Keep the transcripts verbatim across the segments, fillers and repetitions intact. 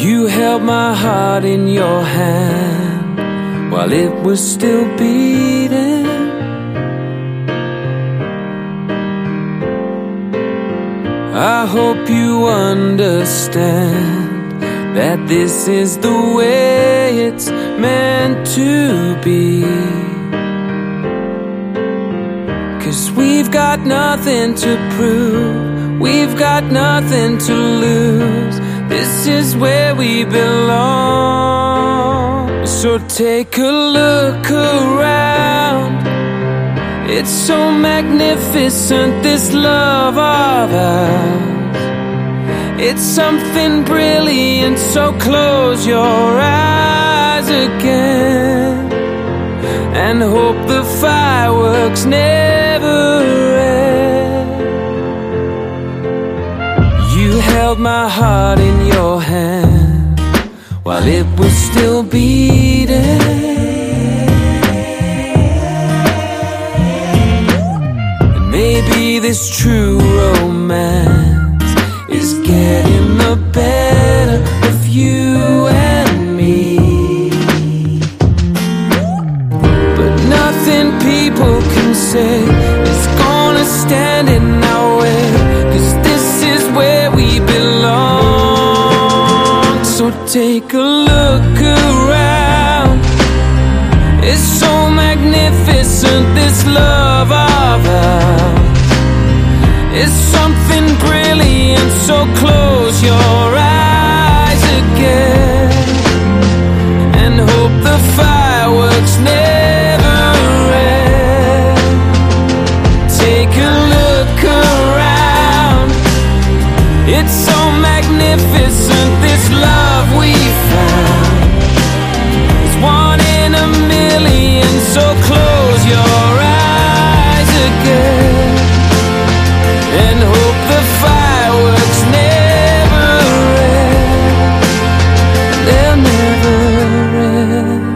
You held my heart in your hand while it was still beating. I hope you understand that this is the way it's meant to be. 'Cause we've got nothing to prove, we've got nothing to lose. This is where we belong. So take a look around. It's so magnificent, this love of ours. It's something brilliant, so close your eyes again and hope the fireworks never end. You held my heart in your hand while it was still beating. Maybe this true romance is getting the better of you and me. But nothing people can say is gonna stand in our way, 'cause this is where we belong. So take a look around. It's so magnificent, this love of ours. It's something brilliant, so close your eyes again and hope the fireworks never end. Take a look around. It's so magnificent, this love we found. It's one in a million, so close your eyes again and hope the fireworks never end. They'll never end.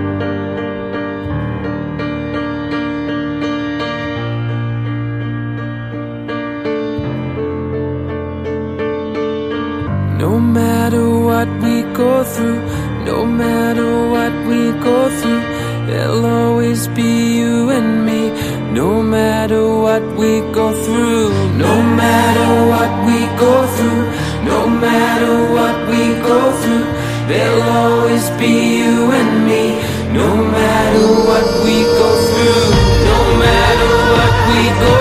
No matter what we go through, no matter what we go through, there'll always be you and me. No matter what we go through, no matter what we go through, no matter what we go through, there'll always be you and me. No matter what we go through, no matter what we go